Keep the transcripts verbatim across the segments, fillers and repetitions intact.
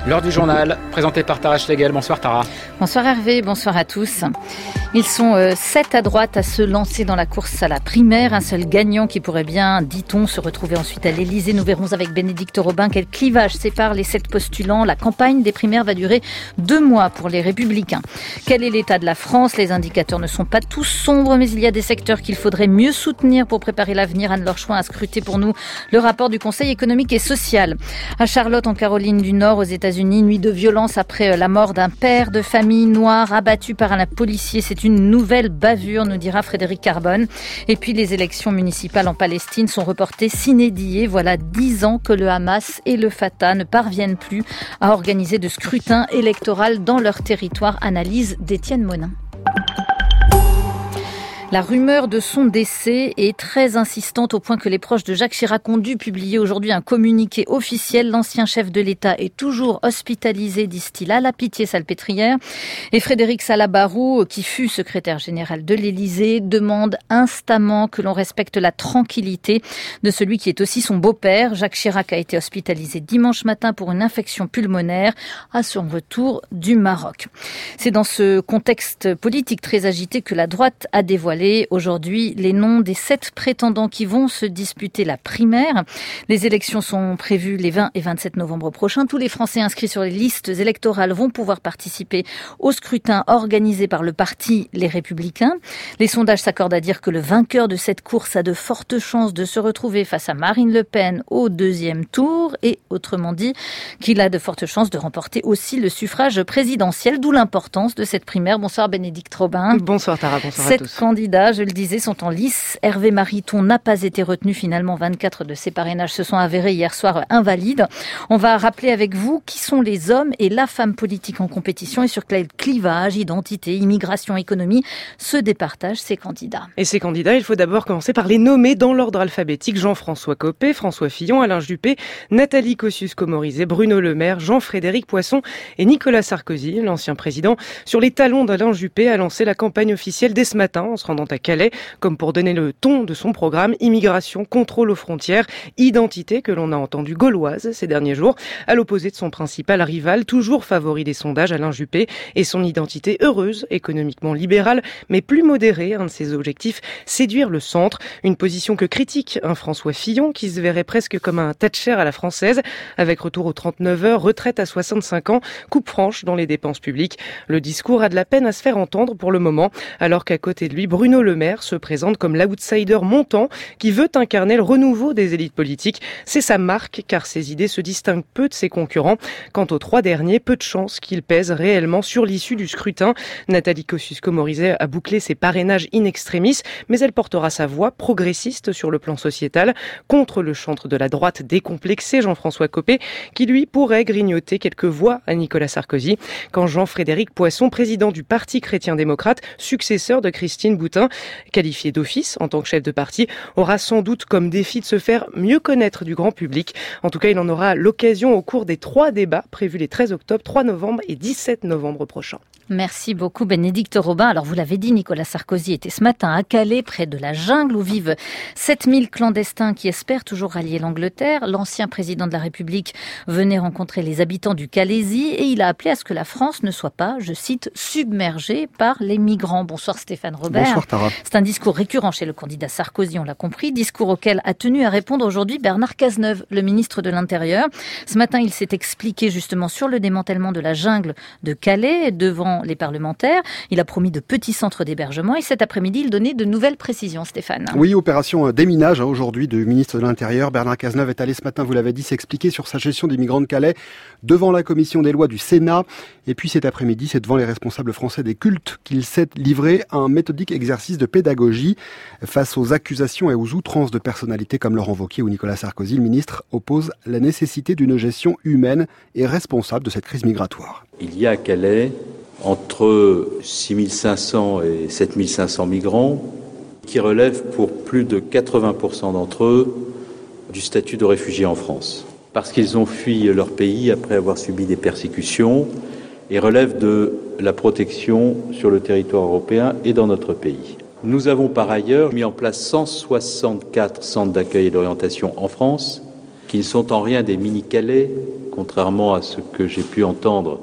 L'heure du journal, présenté par Tara Schlegel. Bonsoir Tara. Bonsoir Hervé, bonsoir à tous. Ils sont euh, sept à droite à se lancer dans la course à la primaire. Un seul gagnant qui pourrait bien, dit-on, se retrouver ensuite à l'Élysée. Nous verrons avec Bénédicte Robin quel clivage sépare les sept postulants. La campagne des primaires va durer deux mois pour les Républicains. Quel est l'état de la France ? Les indicateurs ne sont pas tous sombres, mais il y a des secteurs qu'il faudrait mieux soutenir pour préparer l'avenir. Anne Lorchouin a scruté pour nous le rapport du Conseil économique et social. À Charlotte, en Caroline du Nord, aux États-Unis, nuit de violence après la mort d'un père de famille noir abattu par un policier. C'est une nouvelle bavure, nous dira Frédéric Carbone. Et puis les élections municipales en Palestine sont reportées sine die. Voilà dix ans que le Hamas et le Fatah ne parviennent plus à organiser de scrutin électoral dans leur territoire. Analyse d'Étienne Monin. La rumeur de son décès est très insistante au point que les proches de Jacques Chirac ont dû publier aujourd'hui un communiqué officiel. L'ancien chef de l'État est toujours hospitalisé, disent-ils, à la Pitié-Salpêtrière. Et Frédéric Salabarou, qui fut secrétaire général de l'Élysée, demande instamment que l'on respecte la tranquillité de celui qui est aussi son beau-père. Jacques Chirac a été hospitalisé dimanche matin pour une infection pulmonaire à son retour du Maroc. C'est dans ce contexte politique très agité que la droite a dévoilé aujourd'hui les noms des sept prétendants qui vont se disputer la primaire. Les élections sont prévues les vingt et vingt-sept novembre prochains. Tous les Français inscrits sur les listes électorales vont pouvoir participer au scrutin organisé par le parti Les Républicains. Les sondages s'accordent à dire que le vainqueur de cette course a de fortes chances de se retrouver face à Marine Le Pen au deuxième tour et, autrement dit, qu'il a de fortes chances de remporter aussi le suffrage présidentiel, d'où l'importance de cette primaire. Bonsoir Bénédicte Robin. Bonsoir Tara, bonsoir Sept à tous. Candidats, je le disais, sont en lice. Hervé Mariton n'a pas été retenu finalement. vingt-quatre de ses parrainages se sont avérés hier soir invalides. On va rappeler avec vous qui sont les hommes et la femme politique en compétition et sur quel clivage, identité, immigration, économie se départagent ces candidats. Et ces candidats, il faut d'abord commencer par les nommer dans l'ordre alphabétique. Jean-François Copé, François Fillon, Alain Juppé, Nathalie Kosciusko-Morizet, Bruno Le Maire, Jean-Frédéric Poisson et Nicolas Sarkozy, l'ancien président. Sur les talons d'Alain Juppé, a lancé la campagne officielle dès ce matin en se rendant à Calais, comme pour donner le ton de son programme, immigration, contrôle aux frontières, identité que l'on a entendu gauloise ces derniers jours, à l'opposé de son principal rival, toujours favori des sondages, Alain Juppé, et son identité heureuse, économiquement libérale, mais plus modérée, un de ses objectifs, séduire le centre, une position que critique un François Fillon, qui se verrait presque comme un Thatcher à la française, avec retour aux trente-neuf heures, retraite à soixante-cinq ans, coupe franche dans les dépenses publiques. Le discours a de la peine à se faire entendre pour le moment, alors qu'à côté de lui, Bruno Le Maire se présente comme l'outsider montant qui veut incarner le renouveau des élites politiques. C'est sa marque, car ses idées se distinguent peu de ses concurrents. Quant aux trois derniers, peu de chances qu'ils pèsent réellement sur l'issue du scrutin. Nathalie Kosciusko-Morizet a bouclé ses parrainages in extremis, mais elle portera sa voix progressiste sur le plan sociétal, contre le chantre de la droite décomplexé Jean-François Copé, qui lui pourrait grignoter quelques voix à Nicolas Sarkozy. Quand Jean-Frédéric Poisson, président du Parti chrétien-démocrate, successeur de Christine Boutin, qualifié d'office en tant que chef de parti, aura sans doute comme défi de se faire mieux connaître du grand public. En tout cas, il en aura l'occasion au cours des trois débats prévus les treize octobre, trois novembre et dix-sept novembre prochains. Merci beaucoup Bénédicte Robin. Alors vous l'avez dit, Nicolas Sarkozy était ce matin à Calais, près de la jungle où vivent sept mille clandestins qui espèrent toujours rallier l'Angleterre. L'ancien président de la République venait rencontrer les habitants du Calaisis et il a appelé à ce que la France ne soit pas, je cite, submergée par les migrants. Bonsoir Stéphane Robert. Bonsoir Tara. C'est un discours récurrent chez le candidat Sarkozy, on l'a compris, discours auquel a tenu à répondre aujourd'hui Bernard Cazeneuve, le ministre de l'Intérieur. Ce matin, il s'est expliqué justement sur le démantèlement de la jungle de Calais devant les parlementaires. Il a promis de petits centres d'hébergement et cet après-midi, il donnait de nouvelles précisions, Stéphane. Oui, opération déminage aujourd'hui du ministre de l'Intérieur. Bernard Cazeneuve est allé ce matin, vous l'avez dit, s'expliquer sur sa gestion des migrants de Calais devant la commission des lois du Sénat. Et puis cet après-midi, c'est devant les responsables français des cultes qu'il s'est livré à un méthodique exercice de pédagogie. Face aux accusations et aux outrances de personnalités comme Laurent Wauquiez ou Nicolas Sarkozy, le ministre oppose la nécessité d'une gestion humaine et responsable de cette crise migratoire. Il y a à Calais entre six mille cinq cents et sept mille cinq cents migrants qui relèvent pour plus de quatre-vingts pour cent d'entre eux du statut de réfugiés en France. Parce qu'ils ont fui leur pays après avoir subi des persécutions et relèvent de la protection sur le territoire européen et dans notre pays. Nous avons par ailleurs mis en place cent soixante-quatre centres d'accueil et d'orientation en France, qui ne sont en rien des mini-Calais, contrairement à ce que j'ai pu entendre,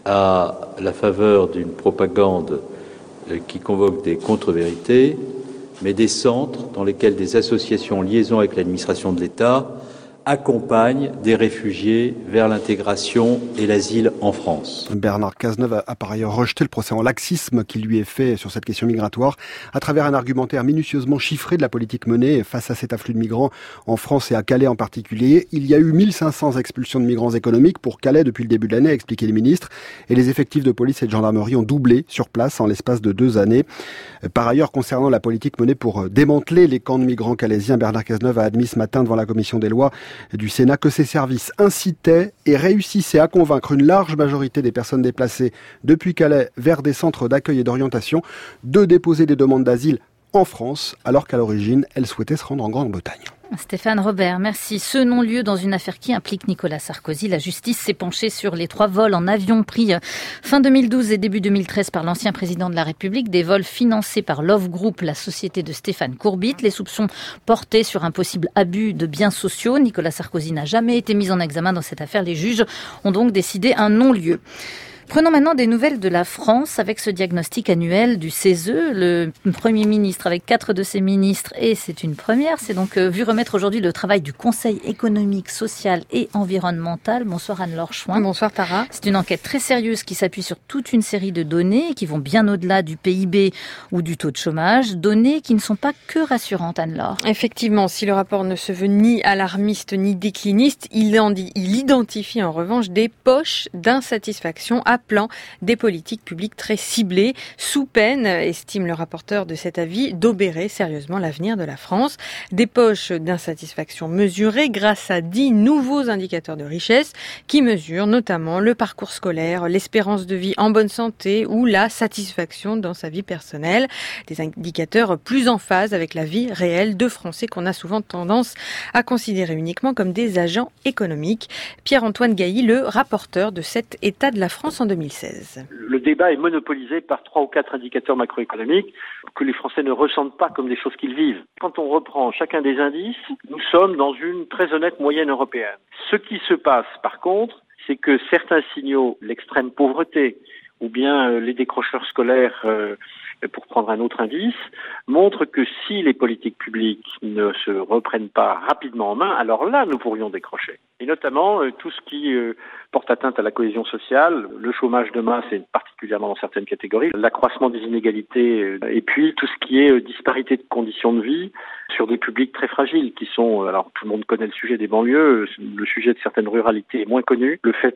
à la faveur d'une propagande qui convoque des contre-vérités, mais des centres dans lesquels des associations en liaison avec l'administration de l'État accompagne des réfugiés vers l'intégration et l'asile en France. Bernard Cazeneuve a par ailleurs rejeté le procès en laxisme qui lui est fait sur cette question migratoire à travers un argumentaire minutieusement chiffré de la politique menée face à cet afflux de migrants en France et à Calais en particulier. Il y a eu mille cinq cents expulsions de migrants économiques pour Calais depuis le début de l'année, a expliqué le ministre, et les effectifs de police et de gendarmerie ont doublé sur place en l'espace de deux années. Par ailleurs, concernant la politique menée pour démanteler les camps de migrants calaisiens, Bernard Cazeneuve a admis ce matin devant la commission des lois du Sénat que ses services incitaient et réussissaient à convaincre une large majorité des personnes déplacées depuis Calais vers des centres d'accueil et d'orientation de déposer des demandes d'asile en France, alors qu'à l'origine, elles souhaitaient se rendre en Grande-Bretagne. Stéphane Robert, merci. Ce non-lieu dans une affaire qui implique Nicolas Sarkozy. La justice s'est penchée sur les trois vols en avion pris fin deux mille douze et début deux mille treize par l'ancien président de la République. Des vols financés par Love Group, la société de Stéphane Courbit. Les soupçons portaient sur un possible abus de biens sociaux. Nicolas Sarkozy n'a jamais été mis en examen dans cette affaire. Les juges ont donc décidé un non-lieu. Prenons maintenant des nouvelles de la France avec ce diagnostic annuel du C E S E. Le Premier ministre avec quatre de ses ministres, et c'est une première, c'est donc vu remettre aujourd'hui le travail du Conseil économique, social et environnemental. Bonsoir Anne-Laure Chouin. Bonsoir Tara. C'est une enquête très sérieuse qui s'appuie sur toute une série de données qui vont bien au-delà du P I B ou du taux de chômage. Données qui ne sont pas que rassurantes, Anne-Laure. Effectivement, si le rapport ne se veut ni alarmiste ni décliniste, il, en dit, il identifie en revanche des poches d'insatisfaction appelant des politiques publiques très ciblées, sous peine, estime le rapporteur de cet avis, d'obérer sérieusement l'avenir de la France. Des poches d'insatisfaction mesurées grâce à dix nouveaux indicateurs de richesse qui mesurent notamment le parcours scolaire, l'espérance de vie en bonne santé ou la satisfaction dans sa vie personnelle. Des indicateurs plus en phase avec la vie réelle de Français qu'on a souvent tendance à considérer uniquement comme des agents économiques. Pierre-Antoine Gailly, le rapporteur de cet état de la France en deux mille seize. Le débat est monopolisé par trois ou quatre indicateurs macroéconomiques que les Français ne ressentent pas comme des choses qu'ils vivent. Quand on reprend chacun des indices, nous sommes dans une très honnête moyenne européenne. Ce qui se passe, par contre, c'est que certains signaux, l'extrême pauvreté ou bien euh, les décrocheurs scolaires, euh, pour prendre un autre indice, montrent que si les politiques publiques ne se reprennent pas rapidement en main, alors là, nous pourrions décrocher. Et notamment, euh, tout ce qui euh, porte atteinte à la cohésion sociale, le chômage de masse, et particulièrement dans certaines catégories, l'accroissement des inégalités, euh, et puis tout ce qui est euh, disparité de conditions de vie sur des publics très fragiles qui sont, alors tout le monde connaît le sujet des banlieues, le sujet de certaines ruralités est moins connu, le fait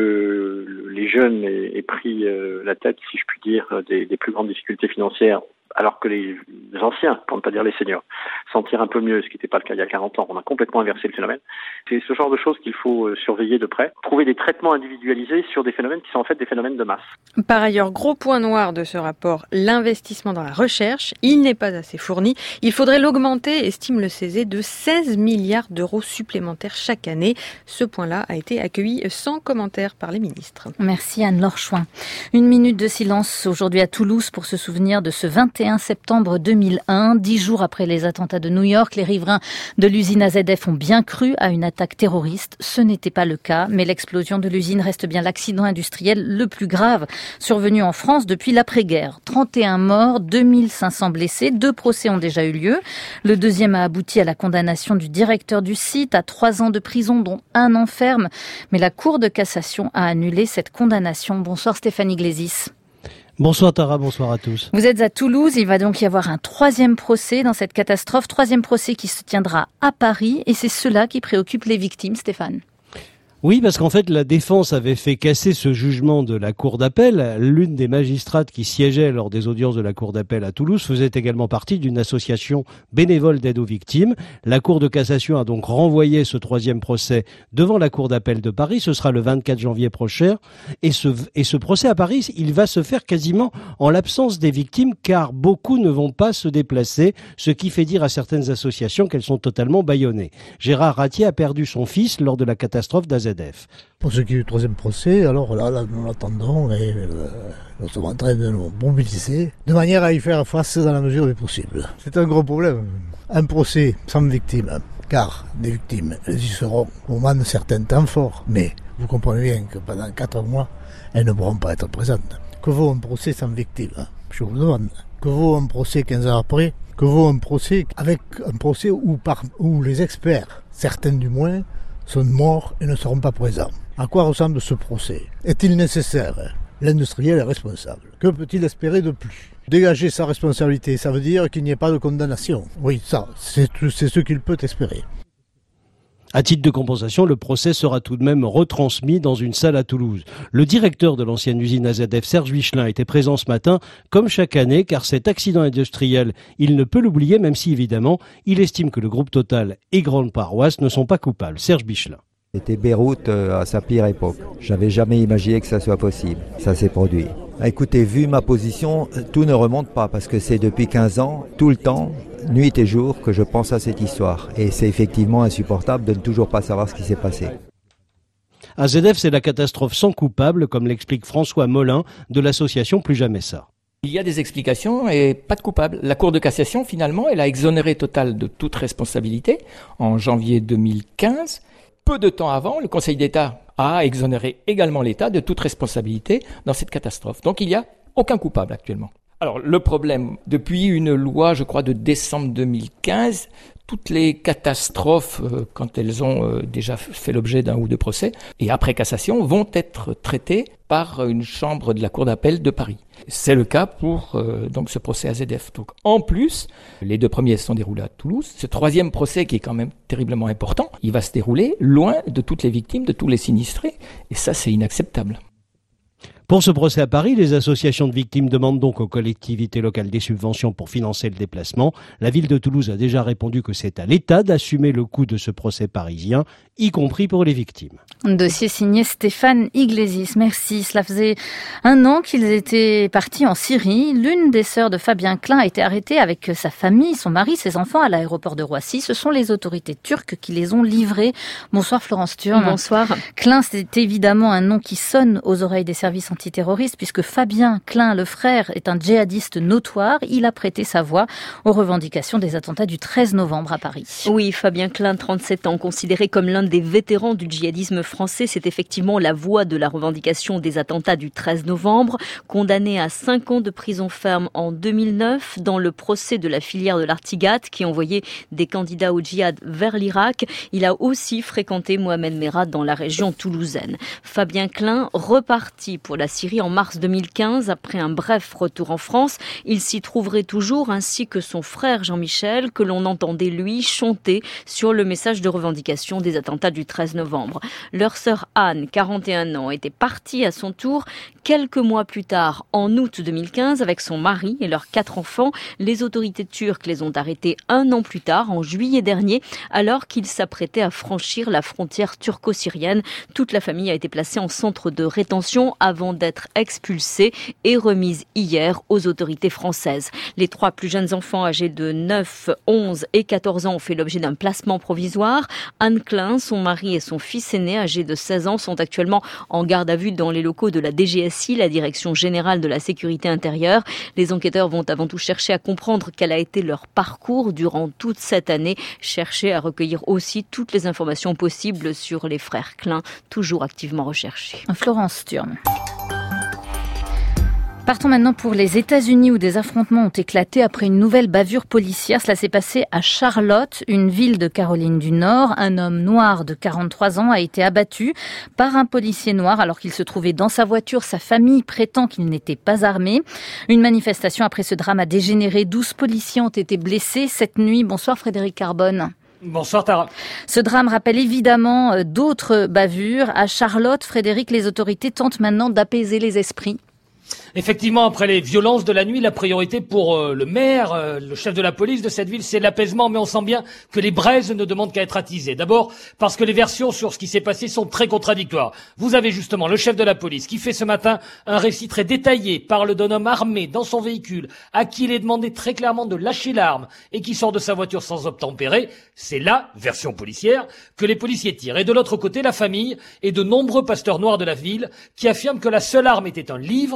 que les jeunes aient, aient pris euh, la tête, si je puis dire, des, des plus grandes difficultés financières, alors que les anciens, pour ne pas dire les seniors, s'en tirent un peu mieux, ce qui n'était pas le cas il y a quarante ans. On a complètement inversé le phénomène. C'est ce genre de choses qu'il faut surveiller de près, trouver des traitements individualisés sur des phénomènes qui sont en fait des phénomènes de masse. Par ailleurs, gros point noir de ce rapport, l'investissement dans la recherche, il n'est pas assez fourni. Il faudrait l'augmenter, estime le C E S E, de seize milliards d'euros supplémentaires chaque année. Ce point-là a été accueilli sans commentaire par les ministres. Merci Anne-Laure Chouin. Une minute de silence aujourd'hui à Toulouse pour se souvenir de ce vingt et un septembre deux mille un, dix jours après les attentats de New York. Les riverains de l'usine A Z F ont bien cru à une attaque terroriste. Ce n'était pas le cas, mais l'explosion de l'usine reste bien l'accident industriel le plus grave survenu en France depuis l'après-guerre. trente et un morts, deux mille cinq cents blessés, deux procès ont déjà eu lieu. Le deuxième a abouti à la condamnation du directeur du site à trois ans de prison, dont un an ferme. Mais la Cour de cassation a annulé cette condamnation. Bonsoir Stéphanie Glésis. Bonsoir Tara, bonsoir à tous. Vous êtes à Toulouse, il va donc y avoir un troisième procès dans cette catastrophe, troisième procès qui se tiendra à Paris, et c'est cela qui préoccupe les victimes, Stéphane. Oui, parce qu'en fait, la défense avait fait casser ce jugement de la Cour d'appel. L'une des magistrates qui siégeait lors des audiences de la Cour d'appel à Toulouse faisait également partie d'une association bénévole d'aide aux victimes. La Cour de cassation a donc renvoyé ce troisième procès devant la Cour d'appel de Paris. Ce sera le vingt-quatre janvier prochain. Et ce, et ce procès à Paris, il va se faire quasiment en l'absence des victimes, car beaucoup ne vont pas se déplacer, ce qui fait dire à certaines associations qu'elles sont totalement bâillonnées. Gérard Ratier a perdu son fils lors de la catastrophe d'A Z F. Pour ce qui est du troisième procès, alors là, là nous l'attendons et euh, nous sommes en train de nous mobiliser de manière à y faire face dans la mesure du possible. C'est un gros problème. Un procès sans victime, car des victimes, elles y seront au moment de certains temps forts. Mais Vous comprenez bien que pendant quatre mois, elles ne pourront pas être présentes. Que vaut un procès sans victime, hein, je vous demande. Que vaut un procès quinze ans après? Que vaut un procès avec un procès où, par, où les experts, certains du moins, sont morts et ne seront pas présents? À quoi ressemble ce procès? Est-il nécessaire? L'industriel est responsable. Que peut-il espérer de plus? Dégager sa responsabilité, ça veut dire qu'il n'y ait pas de condamnation. Oui, ça, c'est, c'est ce qu'il peut espérer. À titre de compensation, le procès sera tout de même retransmis dans une salle à Toulouse. Le directeur de l'ancienne usine A Z F, Serge Michelin, était présent ce matin, comme chaque année, car cet accident industriel, il ne peut l'oublier, même si, évidemment, il estime que le groupe Total et Grande Paroisse ne sont pas coupables. Serge Michelin. C'était Beyrouth à sa pire époque. J'avais jamais imaginé que ça soit possible. Ça s'est produit. Écoutez, vu ma position, tout ne remonte pas parce que c'est depuis quinze ans, tout le temps, nuit et jour, que je pense à cette histoire. Et c'est effectivement insupportable de ne toujours pas savoir ce qui s'est passé. A Z F, c'est la catastrophe sans coupable, comme l'explique François Molin de l'association Plus Jamais Ça. Il y a des explications et pas de coupable. La Cour de cassation, finalement, elle a exonéré Total de toute responsabilité en janvier deux mille quinze. Peu de temps avant, le Conseil d'État a exonéré également l'État de toute responsabilité dans cette catastrophe. Donc il n'y a aucun coupable actuellement. Alors le problème, depuis une loi, je crois, de décembre deux mille quinze, toutes les catastrophes, euh, quand elles ont euh, déjà fait l'objet d'un ou deux procès, et après cassation, vont être traitées par une chambre de la Cour d'appel de Paris. C'est le cas pour euh, donc ce procès A Z F. Donc, en plus, les deux premiers se sont déroulés à Toulouse. Ce troisième procès, qui est quand même terriblement important, il va se dérouler loin de toutes les victimes, de tous les sinistrés, et ça, c'est inacceptable. Pour ce procès à Paris, les associations de victimes demandent donc aux collectivités locales des subventions pour financer le déplacement. La ville de Toulouse a déjà répondu que c'est à l'État d'assumer le coût de ce procès parisien, y compris pour les victimes. Un dossier signé Stéphane Iglesias. Merci. Cela faisait un an qu'ils étaient partis en Syrie. L'une des sœurs de Fabien Klein a été arrêtée avec sa famille, son mari, ses enfants à l'aéroport de Roissy. Ce sont les autorités turques qui les ont livrés. Bonsoir Florence Thurn. Bonsoir. Klein, c'est évidemment un nom qui sonne aux oreilles des services antiterroristes puisque Fabien Klein, le frère, est un djihadiste notoire. Il a prêté sa voix aux revendications des attentats du treize novembre à Paris. Oui, Fabien Klein, trente-sept ans, considéré comme l'un des vétérans du djihadisme français, c'est effectivement la voix de la revendication des attentats du treize novembre. Condamné à cinq ans de prison ferme en deux mille neuf dans le procès de la filière de l'Artigat qui envoyait des candidats au djihad vers l'Irak, il a aussi fréquenté Mohamed Merah dans la région toulousaine. Fabien Klein reparti pour la Syrie en mars deux mille quinze après un bref retour en France. Il s'y trouverait toujours ainsi que son frère Jean-Michel que l'on entendait lui chanter sur le message de revendication des attentats du treize novembre. Leur sœur Anne, quarante et un ans, était partie à son tour quelques mois plus tard, en août deux mille quinze, avec son mari et leurs quatre enfants. Les autorités turques les ont arrêtés un an plus tard, en juillet dernier, alors qu'ils s'apprêtaient à franchir la frontière turco-syrienne. Toute la famille a été placée en centre de rétention avant d'être expulsée et remise hier aux autorités françaises. Les trois plus jeunes enfants âgés de neuf, onze et quatorze ans ont fait l'objet d'un placement provisoire. Anne Klein, son mari et son fils aîné âgé de seize ans sont actuellement en garde à vue dans les locaux de la D G S I, la Direction Générale de la Sécurité Intérieure. Les enquêteurs vont avant tout chercher à comprendre quel a été leur parcours durant toute cette année, chercher à recueillir aussi toutes les informations possibles sur les frères Klein, toujours activement recherchés. Florence Thurn. Partons maintenant pour les États-Unis où des affrontements ont éclaté après une nouvelle bavure policière. Cela s'est passé à Charlotte, une ville de Caroline du Nord. Un homme noir de quarante-trois ans a été abattu par un policier noir alors qu'il se trouvait dans sa voiture. Sa famille prétend qu'il n'était pas armé. Une manifestation après ce drame a dégénéré. douze policiers ont été blessés cette nuit. Bonsoir Frédéric Carbone. Bonsoir Tara. Ce drame rappelle évidemment d'autres bavures. À Charlotte, Frédéric, les autorités tentent maintenant d'apaiser les esprits. Effectivement, après les violences de la nuit, la priorité pour euh, le maire, euh, le chef de la police de cette ville, c'est l'apaisement, mais on sent bien que les braises ne demandent qu'à être attisées. D'abord, parce que les versions sur ce qui s'est passé sont très contradictoires. Vous avez justement le chef de la police qui fait ce matin un récit très détaillé, parle d'un homme armé dans son véhicule, à qui il est demandé très clairement de lâcher l'arme et qui sort de sa voiture sans obtempérer. C'est la version policière que les policiers tirent. Et de l'autre côté, la famille et de nombreux pasteurs noirs de la ville qui affirment que la seule arme était un livre et qui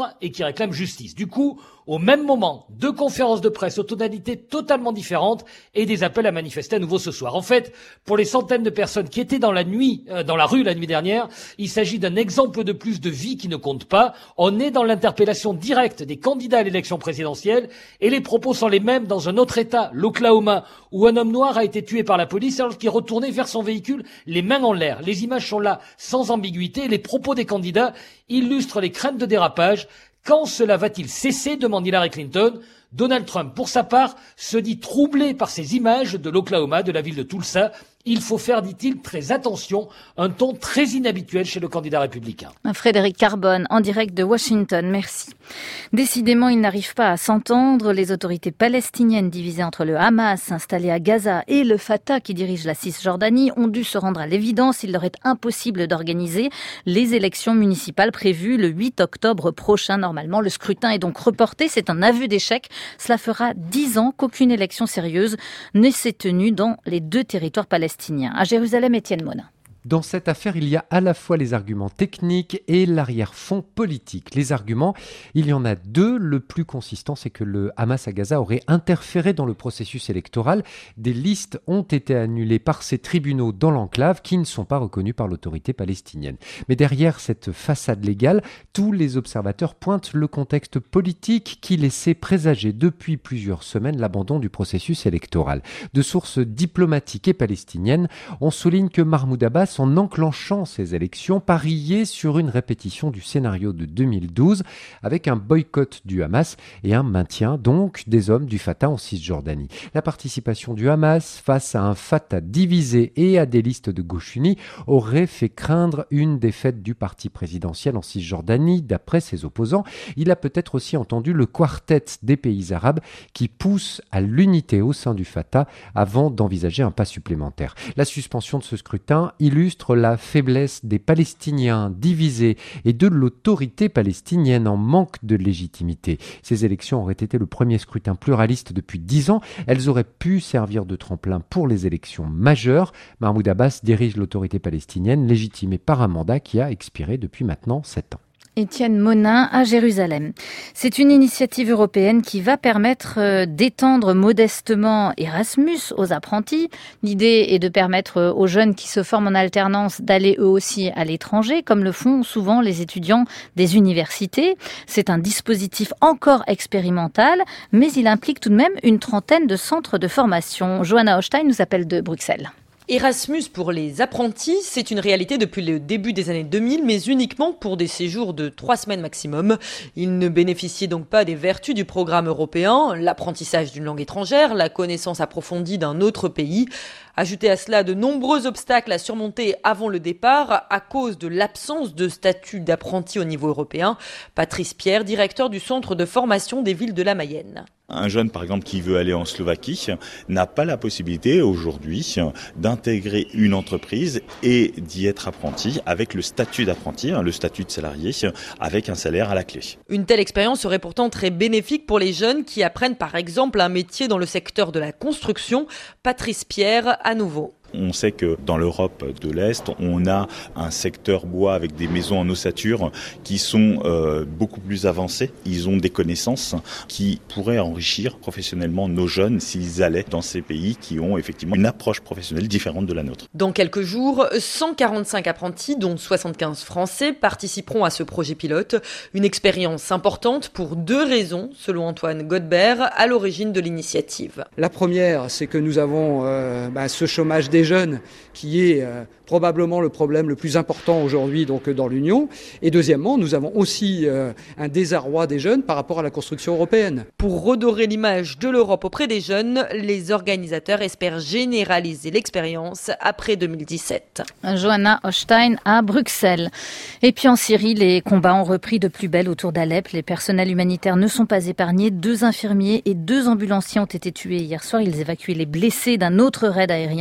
réclament justice. Du coup, au même moment, deux conférences de presse aux tonalités totalement différentes et des appels à manifester à nouveau ce soir. En fait, pour les centaines de personnes qui étaient dans la nuit, euh, dans la rue la nuit dernière, il s'agit d'un exemple de plus de vie qui ne compte pas. On est dans l'interpellation directe des candidats à l'élection présidentielle et les propos sont les mêmes dans un autre État, l'Oklahoma, où un homme noir a été tué par la police alors qu'il retournait vers son véhicule les mains en l'air. Les images sont là sans ambiguïté et les propos des candidats illustrent les craintes de dérapage. Quand cela va-t-il cesser, demande Hillary Clinton. Donald Trump, pour sa part, se dit troublé par ces images de l'Oklahoma, de la ville de Tulsa. Il faut faire, dit-il, très attention, un ton très inhabituel chez le candidat républicain. Frédéric Carbone, en direct de Washington, merci. Décidément, ils n'arrivent pas à s'entendre. Les autorités palestiniennes divisées entre le Hamas, installé à Gaza, et le Fatah, qui dirige la Cisjordanie, ont dû se rendre à l'évidence. Il leur est impossible d'organiser les élections municipales prévues le huit octobre prochain. Normalement, le scrutin est donc reporté. C'est un aveu d'échec. Cela fera dix ans qu'aucune élection sérieuse ne s'est tenue dans les deux territoires palestiniens. À Jérusalem, Étienne Monin. Dans cette affaire, il y a à la fois les arguments techniques et l'arrière-fond politique. Les arguments, il y en a deux. Le plus consistant, c'est que le Hamas à Gaza aurait interféré dans le processus électoral. Des listes ont été annulées par ces tribunaux dans l'enclave qui ne sont pas reconnus par l'autorité palestinienne. Mais derrière cette façade légale, tous les observateurs pointent le contexte politique qui laissait présager depuis plusieurs semaines l'abandon du processus électoral. De sources diplomatiques et palestiniennes, on souligne que Mahmoud Abbas, en enclenchant ces élections, parier sur une répétition du scénario de deux mille douze avec un boycott du Hamas et un maintien donc des hommes du Fatah en Cisjordanie. La participation du Hamas face à un Fatah divisé et à des listes de gauche unie aurait fait craindre une défaite du parti présidentiel en Cisjordanie. D'après ses opposants, il a peut-être aussi entendu le quartet des pays arabes qui pousse à l'unité au sein du Fatah avant d'envisager un pas supplémentaire. La suspension de ce scrutin illustre la faiblesse des Palestiniens divisés et de l'autorité palestinienne en manque de légitimité. Ces élections auraient été le premier scrutin pluraliste depuis dix ans. Elles auraient pu servir de tremplin pour les élections majeures. Mahmoud Abbas dirige l'autorité palestinienne légitimée par un mandat qui a expiré depuis maintenant sept ans. Étienne Monin à Jérusalem. C'est une initiative européenne qui va permettre d'étendre modestement Erasmus aux apprentis. L'idée est de permettre aux jeunes qui se forment en alternance d'aller eux aussi à l'étranger, comme le font souvent les étudiants des universités. C'est un dispositif encore expérimental, mais il implique tout de même une trentaine de centres de formation. Johanna Hochstein nous appelle de Bruxelles. Erasmus pour les apprentis, c'est une réalité depuis le début des années deux mille, mais uniquement pour des séjours de trois semaines maximum. Ils ne bénéficiaient donc pas des vertus du programme européen, l'apprentissage d'une langue étrangère, la connaissance approfondie d'un autre pays. Ajoutez à cela de nombreux obstacles à surmonter avant le départ à cause de l'absence de statut d'apprenti au niveau européen. Patrice Pierre, directeur du centre de formation des villes de la Mayenne. Un jeune, par exemple, qui veut aller en Slovaquie n'a pas la possibilité aujourd'hui d'intégrer une entreprise et d'y être apprenti avec le statut d'apprenti, le statut de salarié, avec un salaire à la clé. Une telle expérience serait pourtant très bénéfique pour les jeunes qui apprennent par exemple un métier dans le secteur de la construction. Patrice Pierre, à nouveau. On sait que dans l'Europe de l'Est, on a un secteur bois avec des maisons en ossature qui sont euh, beaucoup plus avancées. Ils ont des connaissances qui pourraient enrichir professionnellement nos jeunes s'ils allaient dans ces pays qui ont effectivement une approche professionnelle différente de la nôtre. Dans quelques jours, cent quarante-cinq apprentis, dont soixante-quinze Français, participeront à ce projet pilote. Une expérience importante pour deux raisons, selon Antoine Godbert, à l'origine de l'initiative. La première, c'est que nous avons euh, bah, ce chômage des jeunes qui est euh, probablement le problème le plus important aujourd'hui donc dans l'Union. Et deuxièmement, nous avons aussi euh, un désarroi des jeunes par rapport à la construction européenne. Pour redorer l'image de l'Europe auprès des jeunes, les organisateurs espèrent généraliser l'expérience après deux mille dix-sept. Johanna Hochstein à Bruxelles. Et puis en Syrie, les combats ont repris de plus belle autour d'Alep. Les personnels humanitaires ne sont pas épargnés. Deux infirmiers et deux ambulanciers ont été tués hier soir. Ils évacuaient les blessés d'un autre raid aérien.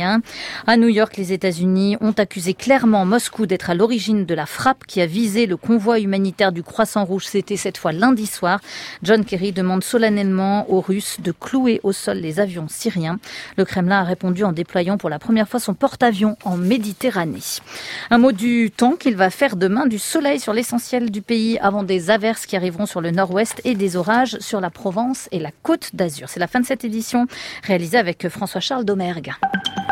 À New York, les États-Unis ont accusé clairement Moscou d'être à l'origine de la frappe qui a visé le convoi humanitaire du Croissant Rouge. C'était cette fois lundi soir. John Kerry demande solennellement aux Russes de clouer au sol les avions syriens. Le Kremlin a répondu en déployant pour la première fois son porte-avions en Méditerranée. Un mot du temps qu'il va faire demain, du soleil sur l'essentiel du pays avant des averses qui arriveront sur le nord-ouest et des orages sur la Provence et la Côte d'Azur. C'est la fin de cette édition réalisée avec François-Charles Domergue.